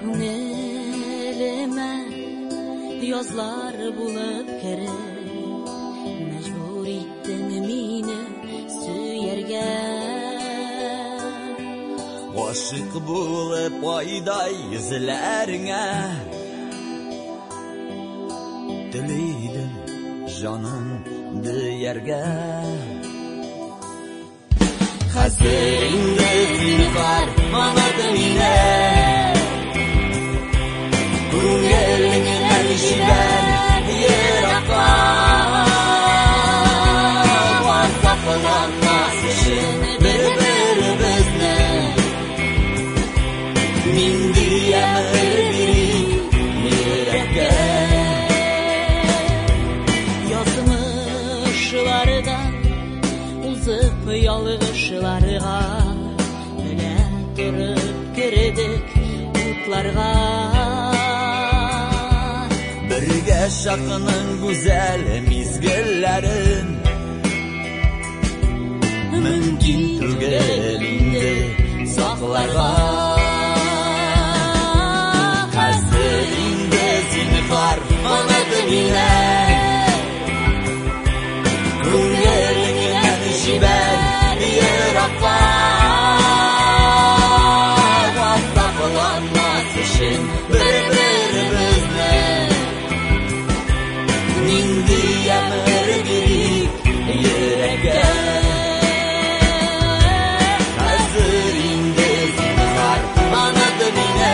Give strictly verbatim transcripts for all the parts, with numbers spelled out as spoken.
Күңеліме язлар булып керер, мәҗбүр иттең мине сөяргә. Гашык булып айдай йөзләреңә телидем җаным дияргә. Хәзер инде зинһар манады мине, күңелеңнән җибәр еракка. Вазафланмас өчен бер-беребезне нинди әмер бирик йөрәккә. Язмышлардан узып ялгышларга, менә торып кердек утларга. Бергә шакының гүзәл мизгелләрен мөмкин түгел инде сакларга. Хәзер инде зинһар манады мине, күңелеңнән җибәр еракка. Вазафланмас өчен бер-беребезне нинди әмер бирик йөрәккә. Хәзер инде зинһар манады мине,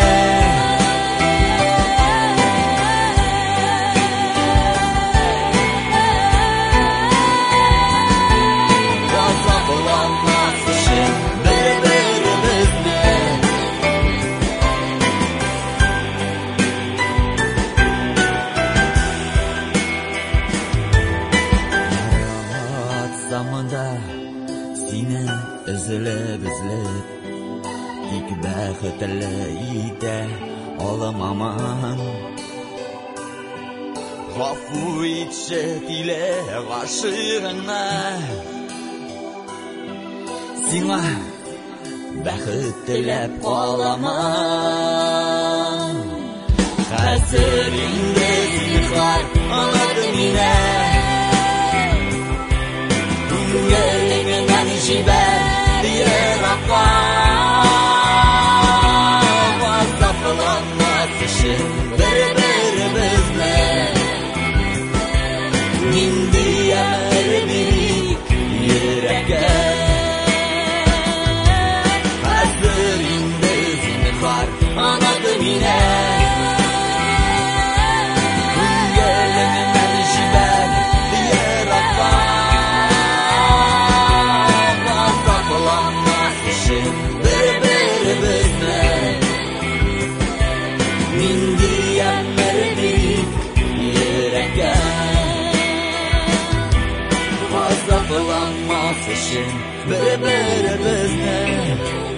вазафланмас өчен бер-беребезне заманда сине эзләп-эзләп тик бәхетле итә аламаман. Гафу итче тиле гашыгыңа, сиңа бәхет теләп каламан. Хәзер инде зинһар манады мине, күңелеңнән җибәр еракка. Вазафланмас өчен бер-беребезне нинди әмер бирик йөрәккә. Хәзер инде зинһар манады мине, күңелеңнән җибәр еракка. Вазафланмас өчен бер-беребезне нинди әмер бирик йөрәккә. Вазафланмас өчен бер-беребезне